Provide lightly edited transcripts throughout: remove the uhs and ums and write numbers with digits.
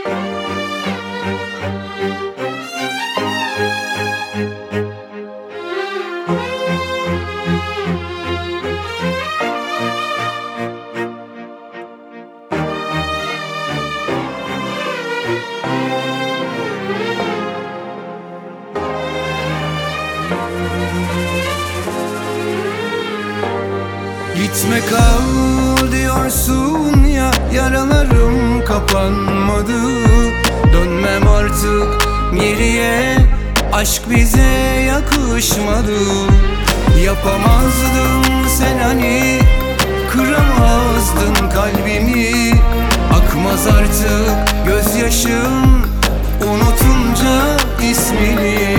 Gitme kal diyorsun ya, yaralarım kapanmadı. Dönmem artık geriye, aşk bize yakışmadı. Yapamazdın sen hani, kıramazdın kalbimi. Akmaz artık gözyaşım unutunca ismini.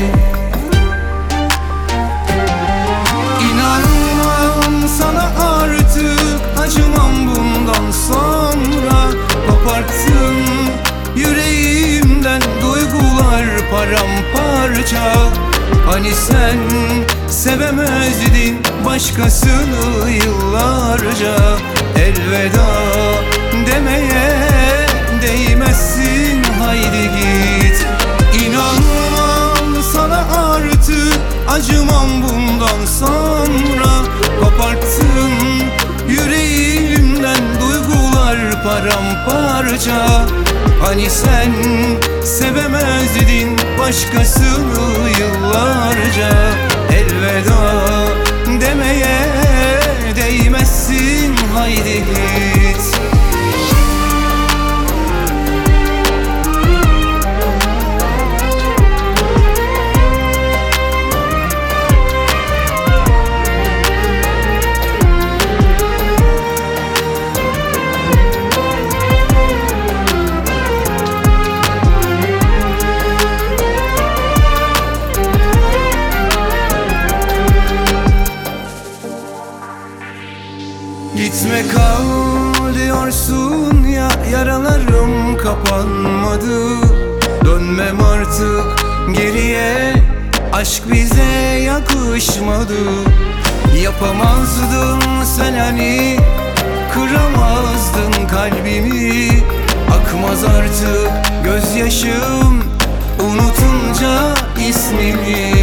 Acımam bundan sonra, koparttın yüreğimden duygular paramparça. Hani sen sevemezdin başkasını yıllarca. Elveda demeye değmezsin, haydi git. İnanmam sana artık, acımam bundan sonra. Koparttın yüreğimden duygular paramparça. Hani sen sevemezdin başkasını yıllarca. Elveda demeye değmezsin, haydi git. Gitme kal diyorsun ya, yaralarım kapanmadı. Dönmem artık geriye, aşk bize yakışmadı. Yapamazdın sen hani, kıramazdın kalbimi. Akmaz artık gözyaşım unutunca ismini.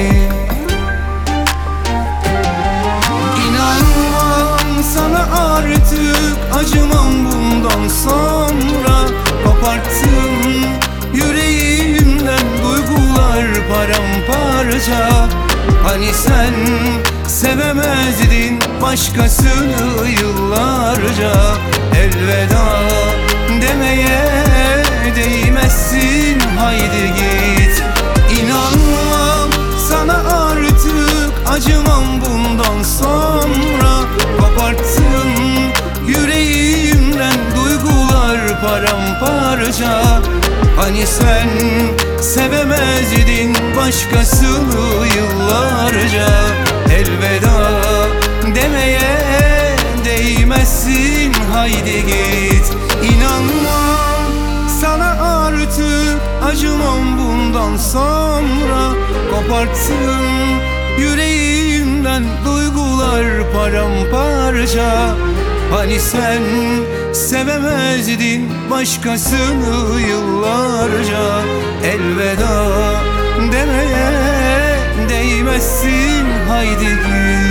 Sana artık acımam bundan sonra. Koparttın yüreğimden duygular paramparça. Hani sen sevemezdin başkasını yıllarca. Elveda demeye değmezsin, haydi git. İnanmam sana artık, acımam bundan sonra. Koparttın yüreğimden duygular paramparça. Hani sen sevemezdin başkasını yıllarca. Elveda demeye değmezsin, haydi git. İnanmam sana artık, acımam bundan sonra. Koparttın yüreğimden duygular paramparça. Hani sen sevemezdin başkasını yıllarca. Elveda demeye değmezsin, haydi git.